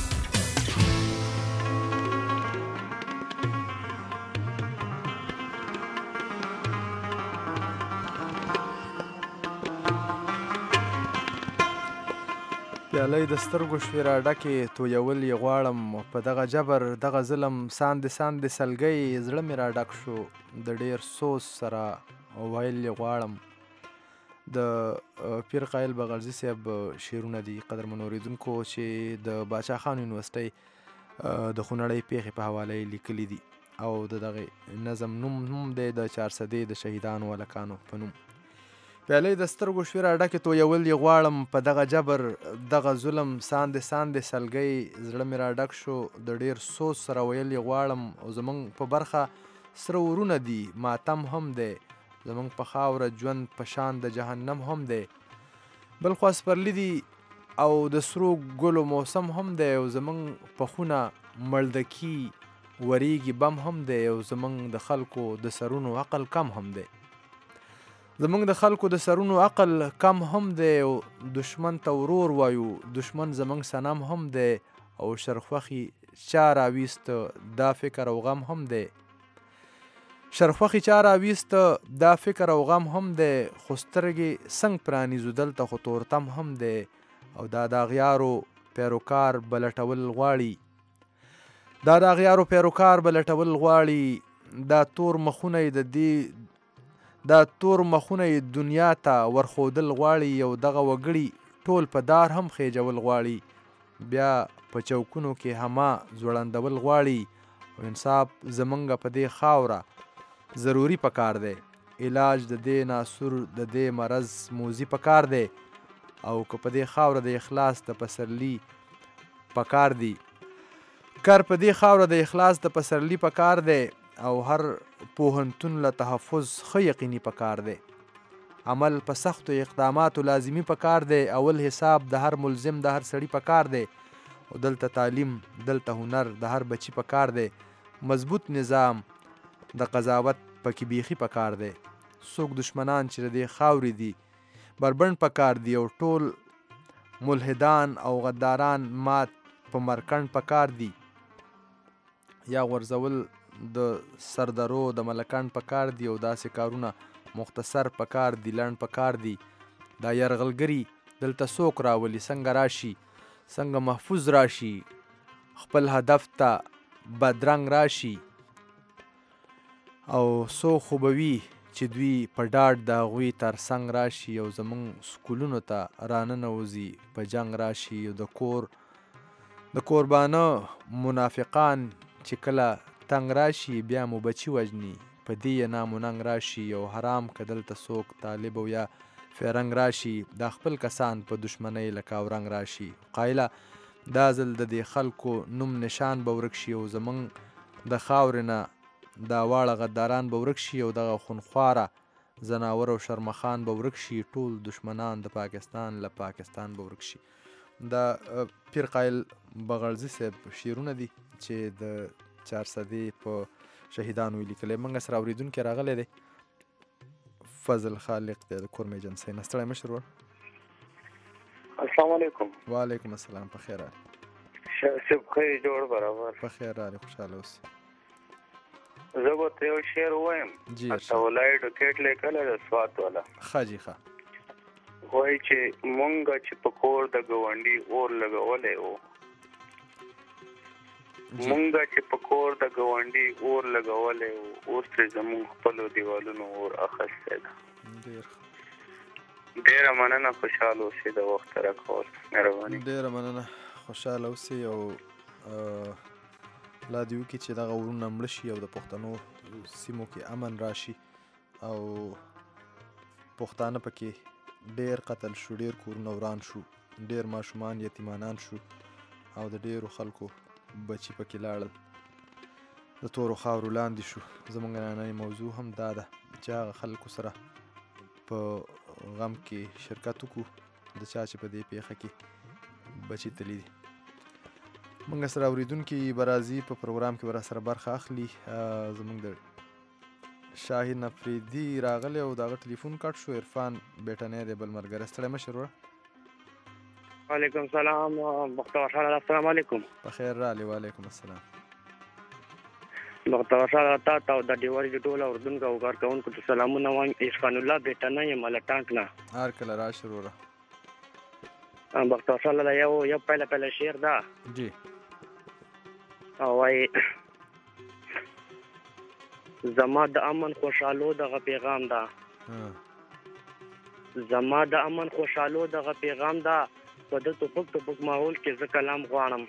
پیالی د سترګو شوې را ډکې تویول یې غواړم په دغه جبر دغه ظلم ساندې ساندې سلګۍ زړه مې را ډک شو د ډېر سوز سره ویل یې غواړم. د پیر قایل بغرزي صاحب شعرونه دي قدرمنو اورېدونکو چې د باچا خان یونیورسټۍ د خونړۍ پیښې په حواله یې لیکلي دي او د دغې نظم نوم هم دی د چارسدې د شهیدانو هلکانو په نوم. پیالی د سترګو شوې را ډکې تویول یې غواړم په دغه جبر دغه ظلم ساندې ساندې سلګۍ زړه مې را ډک شو د ډېر سوز سره ویل یې غواړم او زموږ په برخه سره ورونه دي ماتم هم دی زموږ په خاوره ژوند په شان د جهنم هم دی بل خوا سپرلی دي او د سرو ګلو موسم هم دی او زموږ په خونه مړدکي وریږي بم هم دی او زموږ د خلکو د سرونو عقل کم هم دی زموږ د خلکو د سرونو عقل کم هم دی او دشمن ته ورور وایو دشمن زموږ صنم هم دی او شرخوخي چا راویست دا فکر او غم هم دی شرخوخي چا راویست دا فکر او غم هم دی خو سترګې څنګ پرانیزو دلته خو تورتم هم دی او دا د اغیارو پیروکار به لټول غواړي دا تور مخونه د دې دا تور مخونه دنیا ته ورخودل غواړي او دغه وګړي ټول په دار هم خېجول غواړي بیا په چوکونو کې هما ځوړندول غواړي او انصاف زمونږ په دې خاوره ضروري پکار دی علاج د دې ناسور د دې مرض موزي پکار دی او که په دې خاوره د اخلاص د پسرلی پکار دی کار په دې خاوره د اخلاص د پسرلی پکار دی او هر پوهنتون له تحفظ ښه یقیني پکار دی عمل په سختو اقداماتو لازمي پکار دی اول حساب د هر ملزم د هر سړي پکار دی او دلته تعلیم دلته هنر د هر بچي پکار دی مضبوط نظام د قضاوت پکې بیخي پکار دی څوک دشمنان چې د دې خاورې دي بربند پکار دی او ټول ملحدان او غداران مات په مرکند پکار دی یا غورځول د سردرو د ملکان پکار دی او داسې کارونه مختصر پکار دی لنډ پکار دی دا یرغلګري دلته څوک راولي څنګه راشي څنګه محفوظ راشي خپل هدف ته بدرنګ راشي او څو خوبوي چې دوی په ډاډ د هغوی تر څنګ راشي او زموږ سکولونو ته راننوځي په جنګ راشي او د قربانه منافقان چې کله تنگ راشي بیا مو بچي وجني په دې یې نام و ننګ راشي او حرام که دلته څوک طالب او یا فرنګ راشي دا خپل کسان په دشمنۍ لکه اورنګ راشي قایله دا ځل د دې خلکو نوم نشان به ورک شي او زموږ د خاورې نه دا واړه غداران به ورک شي او دغه خونخواره زناور او شرمخان به ورک شي، ټول دشمنان د پاکستان له پاکستان به ورک شي. دا پیر قایل بغړزي صاحب شعرونه دي چې د 400 په شهیدانو یې لیکلی. موږ سره اورېدونکی راغلی دی فضل خالق دی د کورمې جنسۍ نه. ستړی مشر ور. السلام علیکم. وعلیکم السلام. په خیر راغلی. سب خیر جوړ برابر. په خیر راغلی. خوشحاله اوسې. زه به ته یو شعر ووایم. جی اتولای ډوکېټ لیکلی د سوات والا. ښه جي ښه. وایي چې مونږ چې په کور د ګاونډي اور لګولی و، مونږ چې په کور د ګاونډي اور لګولی و، اوس ترې زمونږ خپلو دیوالونو اور اخیستی ده. ډېره مننه. خوشحاله اوسئ. د وخت راکول مهرباني. ډېره مننه. خوشحاله اوسئ او لا دې وکړي چې دغه ورونه مړه شي او د پښتنو سیمو کې امن راشي او پښتانه پکې ډېر قتل شو، ډېر کورونه وران شو، ډېر ماشومان یتیمانان شو او د ډېرو خلکو بچي پکې لاړل، د تورو خاورو لاندې شو. زموږ نننۍ موضوع هم دا ده چې هغه خلکو سره په غم کې شرکت وکړو د چا چې په دې پیښه کې بچي تللي دي. موږ سره اورېدونکي به راځي په پروګرام کې به راسره برخه اخلي. زموږ د شاهین افریدي راغلی او د هغه ټلیفون کټ شو. عرفان بیټنی دی بل ملګری. ستړی مشر ور. وعلیکم السلام. بختور شاه. السلام علیکم. په خیر راغلی. وعلیکم السلام. بختور شاه تا ته د ډیوالي ټول اردوونکو او کارکوونکو ته سلامونه وایم. عرفان الله بیټنی یم له ټانک نه. هر کله راشه وروره. بختور شاه یو پهله شعر ده. جی. او وایي زما د امن خوشحالو دغه پیغام ده، زما د امن خوشحالو دغه پیغام ده، په د ټوپک ماحول کې زه کلام غواړم.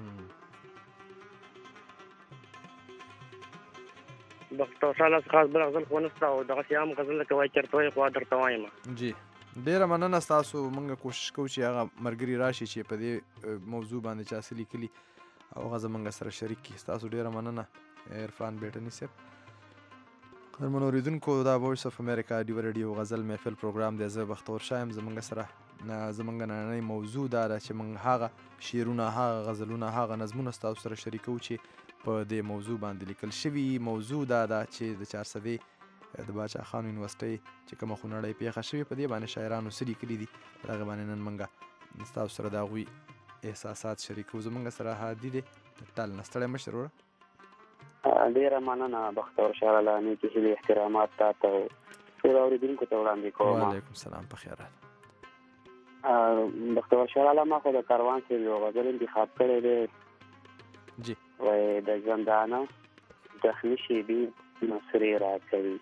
بختور شاه خاص بل غزل خو نسته او دغسې هم غزل لکه وایي چېرته وایي خو درته وایم. جی ډېره مننه ستاسو. موږ کوشش کوو چې هغه ملګري راشي چې په دې موضوع باندې چا څه لیکلي او هغه زموږ سره شریک کړي. ستاسو ډېره مننه عرفان بیټني صاحب. قدرمنو اورېدونکو دا وایس اف امریکا ډیو رادیو غزل محفل پروګرام دی. زه بختور شاه یم. زموږ سره زموږ نننۍ موضوع دا ده چې موږ هغه شعرونه، هغه غزلونه، هغه نظمونه ستاسو سره شریکوو چې په دې موضوع باندې لیکل شوي. موضوع دا ده چې د 400 د باچا خان یونیورسټۍ چې کومه خونړۍ پیښه شوې په دې باندې شاعرانو څه لیکلي دي، په هغې باندې نن موږ ستاسو سره د هغوی احساسات شریکوو. زموږ سره هادي دی د ټال نه. ستړی مشر وروره. ډېره مننه بختور شاه لاله. نیکې هیلې احترامات تا ته او ټولو اورېدونکو ته وړاندې کوم. وعلیکم السلام. په خیر راغلی. بختور شاه لاله ما خو د کاروان صاحب یو غزل انتخاب کړی دی. جی. وایي د ژوندانه زخمي شېبې نصرې راکوي،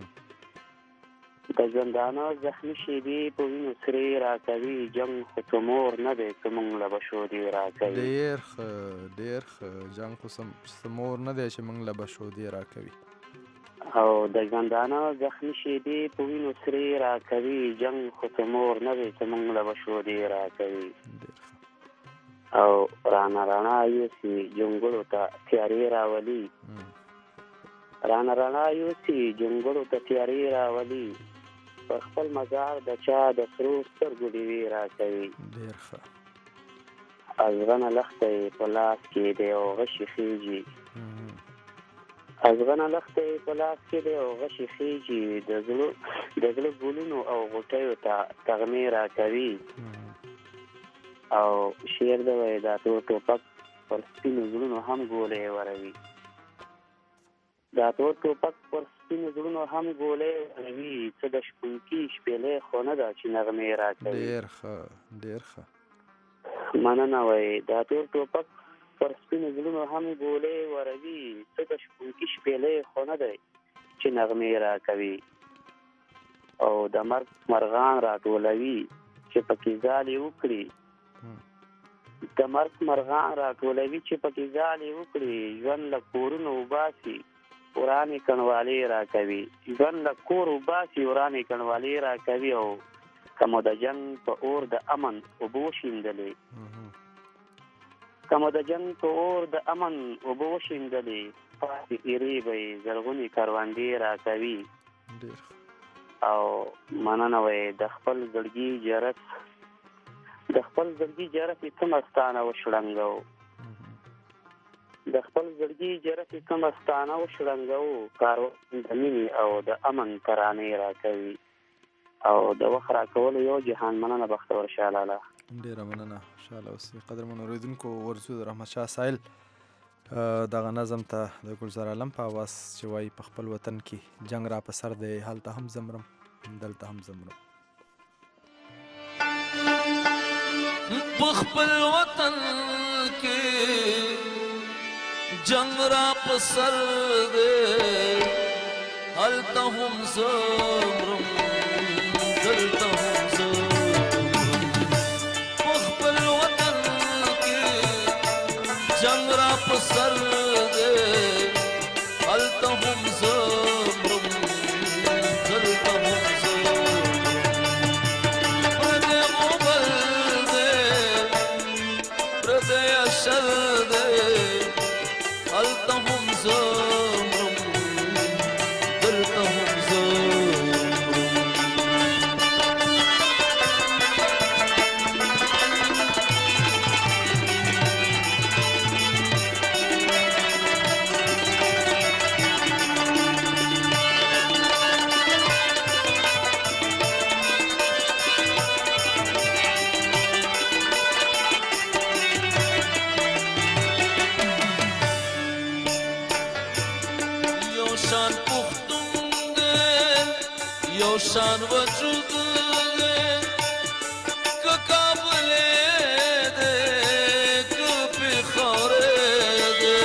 د ژوندانه زخمي شېبې په وینو سرې راکوي، جنګ خو څه مور نه دی که موږ له بشو دې راکوي. ډېر ښه ډېر ښه. جنګ خو څه مور نه دی چې موږ له بشو دې راکوي. او د ژوندانه زخمي شېبې په وینو سرې راکوي، جنګ خو څه مور نه دی چې موږ له بشو دې راکوي. او رانه رڼا یوسي جنګړو ته تیارې راولي، رانه رڼا یوسي جنګړو ته تیارې راولي، پر خپل مزار د چا د سرو سترګو ډیوې راکوي. ډېر ښه. ازغنه لښته یې په لاس کې دی او غشي خیږي، ازغنه لښته یې په لاس کې دی او غشي خیږي، د زړه ګلونو او غوټیو ته تغمې راکوي. او شعر دی وایي دا تور ټوپک پر سپینو زړونو هم ګولۍ وروي، دا تور ټوپک پر سپینو زړونو هم ګولۍ وروي، څه د شپونکي شپېلۍ خو نه ده چې نغمې راکوي. ډېر ښه ډېر ښه. مننه. وایي دا تور ټوپک پر سپینو زړونو هم ګولۍ وروي، څه د شپونکي شپېلۍ خو نه دی چې نغمې راکوي. او د مرګ مرغان راټولوي چې پکې ځالې وکړي، د مرګ مرغان راټولوي چې پکې ځالې وکړي، ژوند له کورونو وباسي ورانې کنډوالې راکوي، ژوند له کور وباسي ورانې کنډوالې راکوي. او که مو د جنګ په اور د امن اوبه وشیندلې، که مو د جنګ په اور د امن اوبه وشیندلې، پاتې ایرې به یې زرغونې کروندې راکوي. او مننه وای د خپل زړګي جرس ته مستانه وشړنګو د خپل زړګي جرس ته مستانه وشړنګو کاروان د مینې او د امن ترانې راکوي او د وخت راکولو یو جهان مننه بختور شاه لاله. ډیره مننه شاله اوسې. قدرمن اورېدونکو ورځو د رحمت شاه سایل دغه نظم ته د ګلزار عالم په اواز چې وایي په خپل وطن کې جنگ را په سر دی هلته هم زمرم دلته هم زمرم. په خپل وطن کې جنگ را په سر دی هلته هم زمرم دلته هم زمرم. په خپل وطن کې جنگ را په سر دی هلته هم زمرم دلته هم زمرم. پردی غبل دی پردی اشر دی هلته هم زمرم دلته هم زمرم. شان وجود دے کہ قابلے دے کہ پخارے دے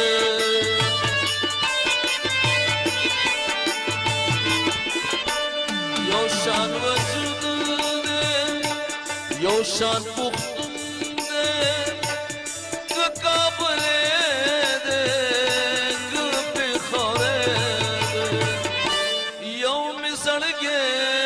یو شان وجود دے یو شان پختون دے کہ قابلے دے کہ پخارے دے یو مزڑ گے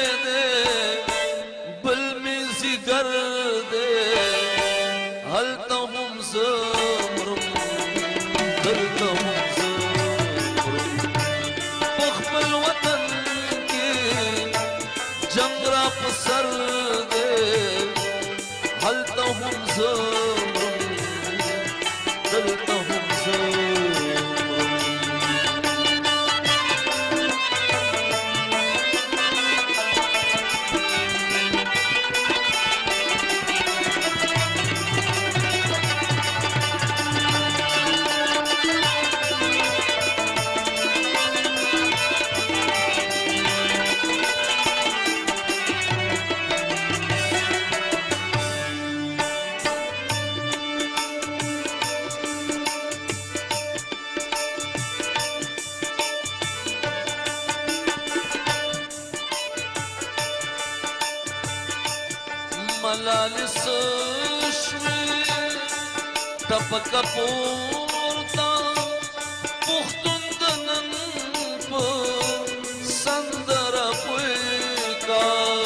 هلته هم زمرم دلته هم زمرم. په خپل وطن کې جنگ را په سر دی هلته هم زمرم دلته هم زمرم. ملالس شوي ټپکه پورته پښتون د نن په سندره پویکا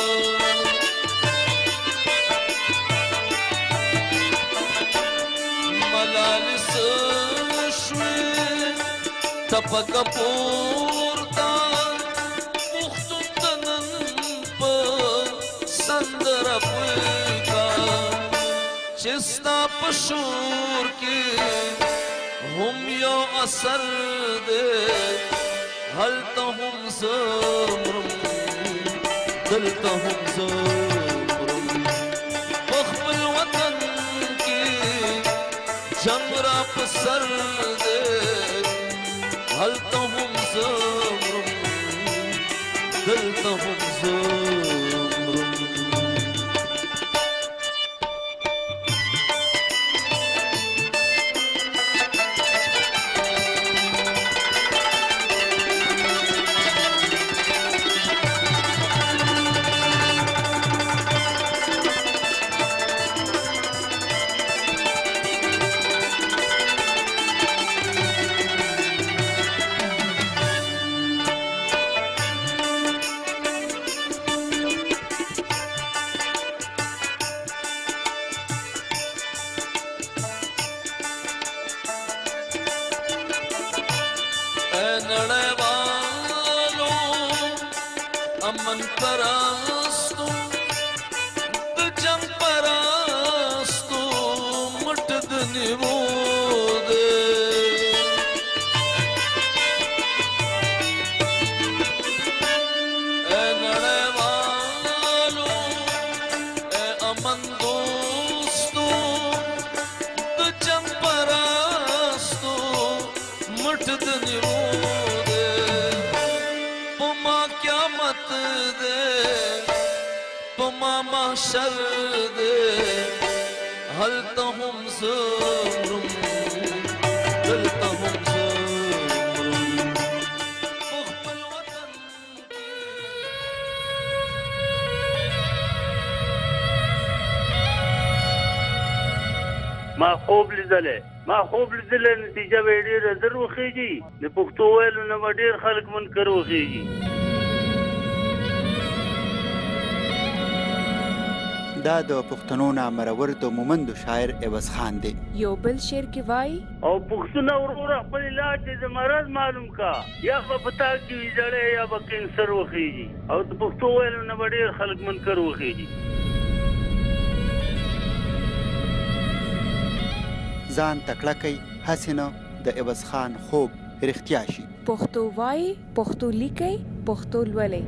ملالس شوي ټپکه پورته پښتون د نن په سندره پویکا چستا پشور کی هم یو اثر دے هلته هم زمرم دلته هم زمرم. په خپل وطن کی جنگ را په سر دے هلته هم زمرم دلته هم زمرم. ان پرستو د جنگ پرستو مټ د نیرو دې اے نړیوالو اے امن دوستو د جنگ پرستو مټ د نیرو محشر دے هلته هم زمرم دلته هم زمرم خپل وطن ما خوب لیدلې نتیجه به ډېره زر وخیږي د پښتو ویلو نه به ډېر خلک منکر وخیږي دا د پښتنو نامرور د مومند شاعر عوض خان دی یو بل شعر کې وای او پښتنو وروره خپل علاج د مرض معلوم کا یا په پتا کې ویځړې یا په کینسر وخیږي او د پښتو ویلو نه ډېر خلک منکر وخیږي ځان تکړه کوي حسینه د عوض خان خوب رښتیا شي پښتو وای پښتو لیکي پښتو لولي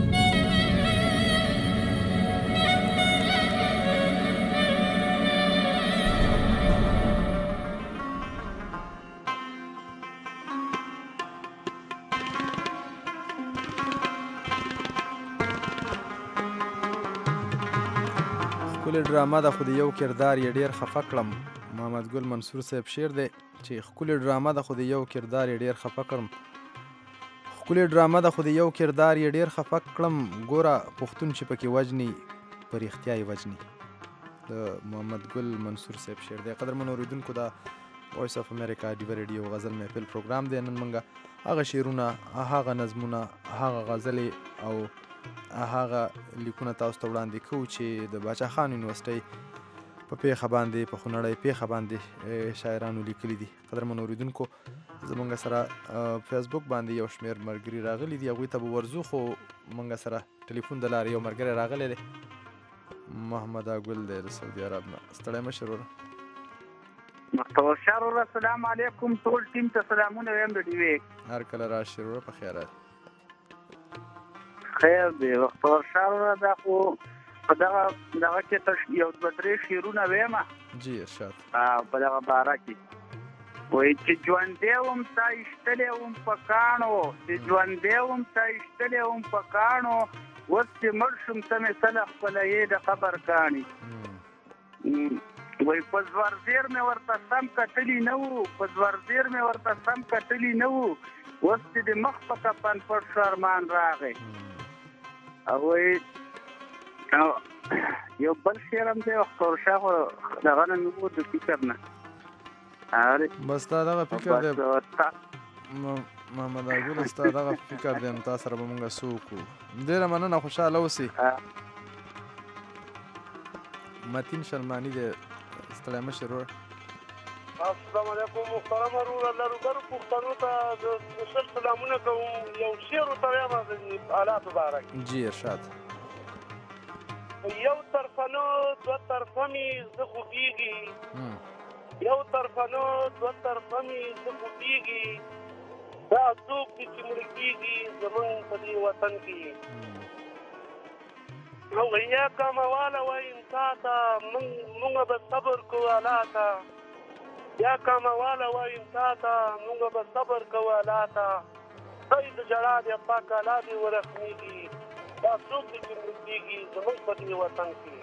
ښکلې ډرامه ده خو د یو کردار یې ډېر خفه کړم محمد ګل منصور صاحب شعر دی چې ښکلې ډرامه ده خو د یو کردار یې ډېر خفه کړم ښکلې ډرامه ده خو د یو کردار یې ډېر خفه کړم ګوره پښتون چې پکې وجني په رښتیا یې وجني د محمد ګل منصور صاحب شعر دی قدرمنو اورېدونکو دا وایس اف امریکا ډیو ریډیو غزل محفل پروګرام دی نن موږ هغه شعرونه هغه نظمونه هغه غزلې او هغه لیکونه تاسو ته وړاندې کوو چې د باچا خان یونیورسټۍ په پیښه باندې په خونړۍ پیښه باندې شاعرانو لیکلي دي قدرمنو اورېدونکو زموږ سره فیسبوک باندې یو شمېر ملګري راغلي دي هغوی ته به ورځو خو موږ سره ټلیفون د لارې یو ملګری راغلی دی محمد ګل دی د سعودي عرب نه ستړی مه شې وروره مختور شاه وروره السلام علیکم ټول ټیم ته سلامونه وایم د ډیوې هر کله راشې وروره په خیر خیر دی مختور شاه وروره دا خو په دغه کې یو دوه درې شعرونه وایم جی ارشاد په دغه باره کې وایي چې ژوندی وم تا ایستلی وم په کاڼو چې ژوندی وم تا ایستلی وم په کاڼو اوس چې مړ شوم ته مې سله خپلوې د قبر کاڼي وایي په زورزیر مې ورته سم کتلي نه وو په زورزیر مې ورته سم کتلي نه وو اوس چې د مخ په کفن پټ شو ارمان راغی او وایي یو بل شعر هم دی مختور شاه خو دغه نه مې و د فکر نه بس تا دغه فکر دی محمد ګل ستا دغه فکر دی نو تا سره به مونږ څه وکړو ډېره مننه خوشحاله اوسې متین شلماني دی ستړی مه شې وروره السلام علیکم محترم وروره لرګرو پښتنو ته د سپیشل سلامونه کوم یو شعر ورته وایم د حالاتو باره کې جی ارشاد یو طرفنو دوه طرفه مې زه خوږېږي یو طرفنو دوه طرفه مې زه خوږېږي دا څوک دي چې مړه کېږي زمونږ په دې وطن کې او یا کامواله وایم تا ته مونږ به صبر کوو الله ته یا کامواله وایم تا ته مونږ به صبر کوو الله ته خدای د ژړا دی پاک الله دې ورحمېږي دا څوک دي چې مړه کېږي زمونږ په دې وطن کې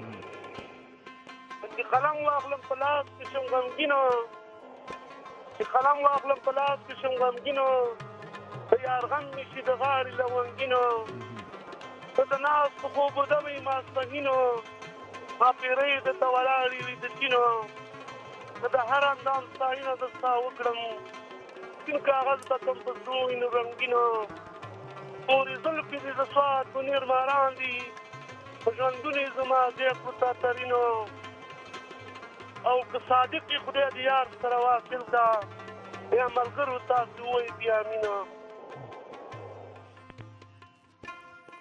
چې قلم واخلم په لاس کې شم غمګینه چې قلم واخلم په لاس کې شم غمګینه د یار غم مې شي د غاړې لونګینه ته د ناستو خوبو دمې ماسپښینو ما پیرۍ درته ولاړې وي د چینو که د هر اندام ستاینه د ستا وکړم سپین کاغذ به کم په سرو وینو رنګینو تورې زلفې دې د سوات په نیر ماران دي په ژوندون یې زما زیات په تاترینو او که صادق یې خدای د یار سره واصل ده یا ملګرو تاسو ووایي بیا مینه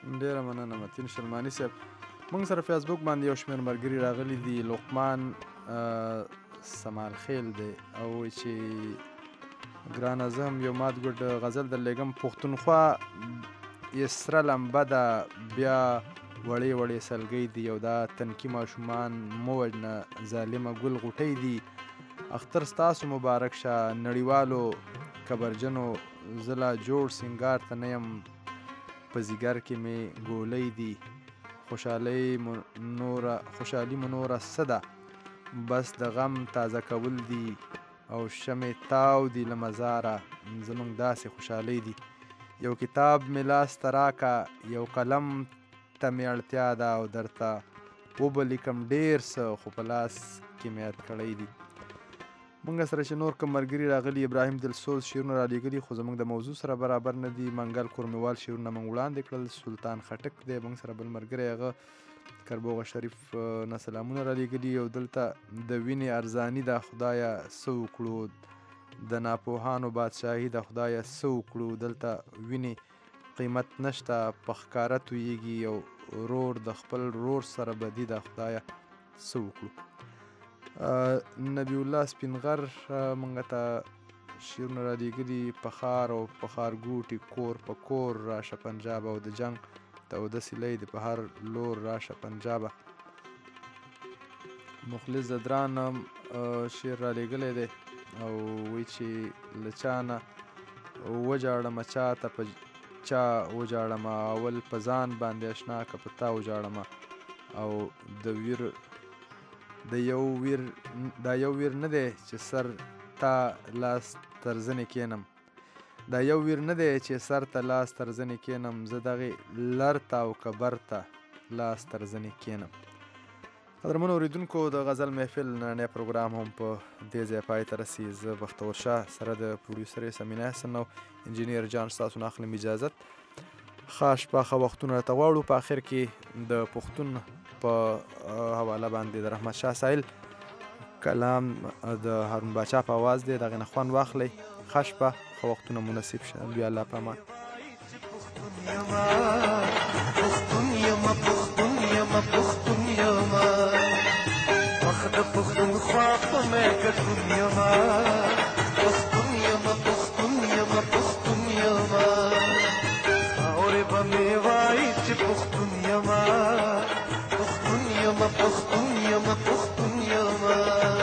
ډیره مننه متین شلماني صاحب. موږ سره فیسبوک باندې یو شمېر ملګري راغلي دي. لقمان سمال خیل دی او وایي چې ګرانه زه هم یو مات ګوډ غزل در لېږم. پښتونخوا یې سره لمبه ده بیا وړې وړې سلګۍ دي او دا تنکي ماشومان مه وژنه ظالمه ګل غوټۍ دي. اختر ستاسو مبارک شه نړیوالو کبرجنو زه لا جوړ سینګار ته نه یم په ځیګر کې مې ګولۍ دي. خوشحالي مو نوره څه ده بس د غم تازه کول دي او شمې تاو دي له مزاره زموږ داسې خوشحالۍ دي. یو کتاب مې لاس ته راکه یو قلم ته مې اړتیا ده او درته وبه لیکم ډېر څه خو په لاس کې مې یاد کړی دي. موږ سره چې نور کوم ملګري راغلي ابراهیم دلسوز شعرونه رالیږلي خو زموږ د موضوع سره برابر نه دي. منګل کورمیوال شعرونه موږ وړاندې کړل. سلطان خټک دی موږ سره بل ملګری هغه کربوغه شریف نه سلامونه رالیږلي او دلته د وینې ارزاني د خدایه څه وکړو د ناپوهانو بادشاهي د خدایه څه وکړو دلته وینې قیمت نشته په ښکاره تویېږي او رور د خپل رور سره بدي د خدایه څه وکړو. نبی الله سپینغر موږ ته شعرونه رالیږلي. په ښار او په ښارګوټي کور په کور راشه پنجاب او د جنګ توده سیلۍ د په هر لور راشه پنجابه. مخلص زدران شعر رالیږلی دی او وایي چې له چا نه وجاړمه چا ته په چا وجاړمه اول په ځان باندې اشنا که په تا وجاړمه او دا یو ویر نه دی چې سر ته لاس تر زنې کښېنم دا یو ویر نه دی چې سر ته لاس تر زنې کښېنم زه دغې لر ته او کبر ته لاس تر زنې کښېنم. قدرمنو اورېدونکو د غزل محفل نننی پروګرام هم په دې ځای پای ته رسي. زه بختور شاه سره د پروډیوسر سمینه حسن او انجینیر جان ستاسو نه اخلم اجازت. ښه شپه ښه وختونه راته غواړو. په آخر کې د پښتون په حواله باندې د رحمت شاه سایل کلام د هارون باچا په آواز دی د هغې نه خوند واخلئ. ښه شپه ښه وختونه مو نصیب شه. بیا الله په امان. وخت پښتونخوا په مې ګډون یما پښتون یما پښتون یما پښتون یما اورې به مې وایي چې پښتون یما پښتون یما پښتون یما پښتون یما.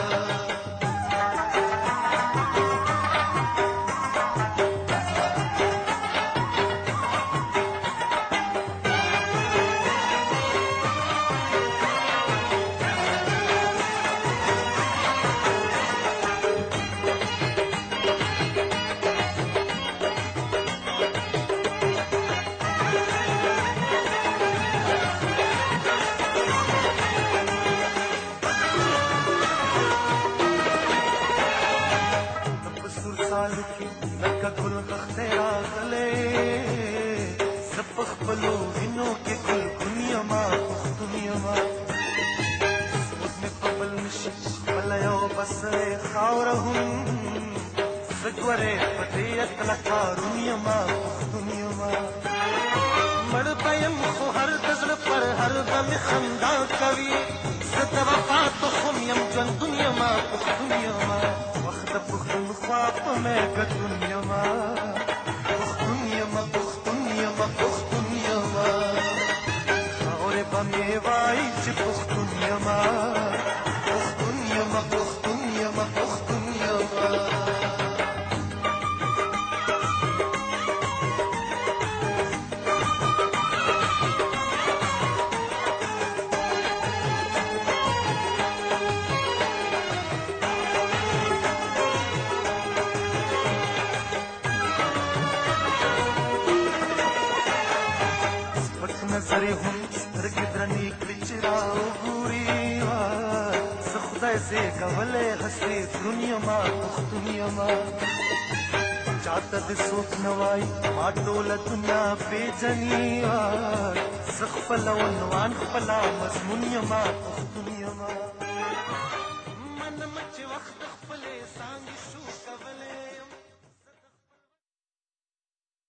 چاته د څوک نوای ما ټوله دنیا پیژني زه خپله عنوان خپله مضمون یما پښتون یما.